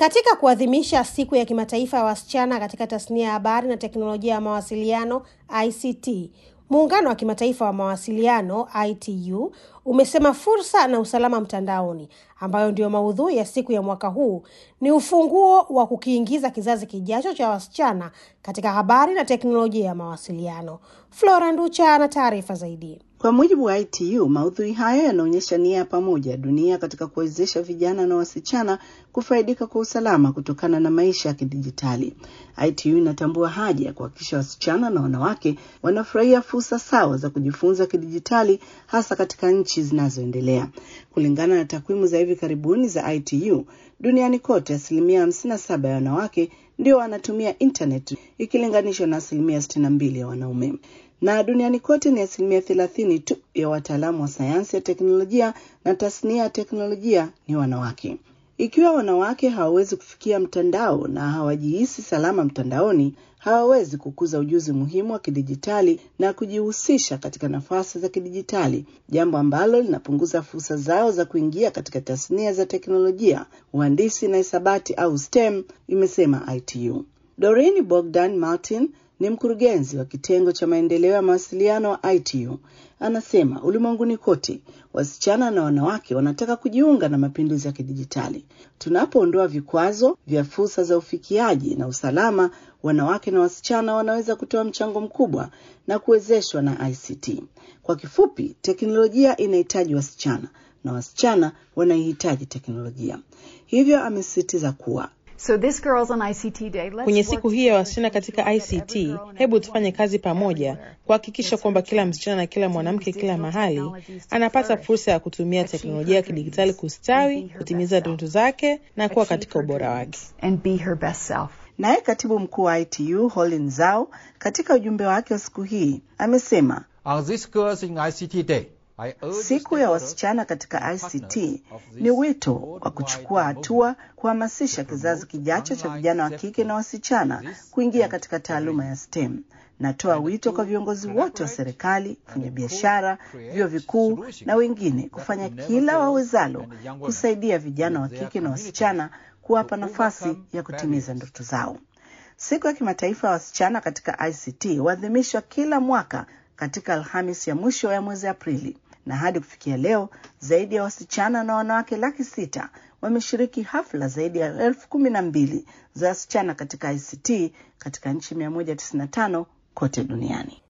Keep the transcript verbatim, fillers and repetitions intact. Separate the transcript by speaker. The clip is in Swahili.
Speaker 1: Katika kuadhimisha siku ya kimataifa ya wasichana katika tasnia ya habari na teknolojia ya mawasiliano I C T, Muungano wa Kimataifa wa Mawasiliano I T U umesema fursa na usalama mtandaoni, ambayo ndio maudhui ya siku ya mwaka huu, ni ufunguo wa kukiingiza kizazi kijacho cha wasichana katika habari na teknolojia ya mawasiliano. Flora Nducha ana taarifa zaidi.
Speaker 2: Kwa mujibu wa I T U, maudhui hayo yanaonyesha nia ya pamoja dunia katika kuwezesha vijana na wasichana kufaidika kwa usalama kutokana na maisha ya kidijitali. I T U inatambua haja ya kuhakikisha wasichana na wanawake wanafurahia fursa sawa za kujifunza kidijitali, hasa katika nchi zinazoendelea. Kulingana na takwimu za hivi karibuni za I T U, duniani kote asilimia hamsini na saba ya wanawake ndio wanatumia internet ikilinganishwa na asilimia sitini na mbili ya wanaume. Na duniani kote ni asilimia thelathini tu ya wataalamu wa sayansi ya teknolojia na tasnia ya teknolojia ni wanawake. Ikiwa wanawake hawawezi kufikia mtandao na hawajihisi salama mtandaoni, hawawezi kukuza ujuzi muhimu wa kidijitali na kujihusisha katika nafasi za kidijitali, jambo ambalo linapunguza fursa zao za kuingia katika tasnia za teknolojia, uhandisi na hisabati au STEM, imesema I T U. Doreen Bogdan Martin ni mkurugenzi wa kitengo cha maendeleo ya mawasiliano wa I T U. Anasema ulimwenguni kote wasichana na wanawake wanataka kujiunga na mapinduzi ya kidijitali. Tunapoondoa vikwazo vya fursa za ufikiaji na usalama, wanawake na wasichana wanaweza kutoa mchango mkubwa na kuwezeshwa na I C T. Kwa kifupi, teknolojia inahitaji wasichana na wasichana wanahitaji teknolojia. Hivyo amesisitiza kuwa
Speaker 3: So this Girls on I C T Day, let's
Speaker 4: kwenye siku hii ya wasichana katika I C T, hebu tufanye kazi pamoja kuhakikisha kwamba kila msichana na kila mwanamke kila mahali anapata fursa ya kutumia teknolojia ya kidijitali kustawi, kutimiza ndoto zake na kuwa katika ubora wake.
Speaker 3: And be her best self.
Speaker 2: Naye katibu mkuu wa I T U Holin Zhao katika ujumbe wake wa siku hii amesema,
Speaker 5: On this Girls in I C T Day,
Speaker 2: siku ya wasichana katika I C T ni wito wa kuchukua hatua kuhamasisha kizazi kijacho cha vijana wa kike na wasichana kuingia katika taaluma ya STEM. Natoa wito kwa viongozi wote wa serikali, wafanyabiashara, vyuo vikuu na wengine kufanya kila wawezalo kusaidia vijana wa kike na wasichana, kuwapa nafasi ya kutimiza ndoto zao. Siku ya kimataifa ya wasichana katika I C T huadhimishwa kila mwaka katika Alhamisi ya mwisho ya mwezi Aprili. Na hadi kufikia leo, zaidi ya wasichana na wanawake laki sita wameshiriki hafla zaidi ya elfu kumi na mbili za wasichana katika I C T katika nchi mia moja tisini na tano kote duniani.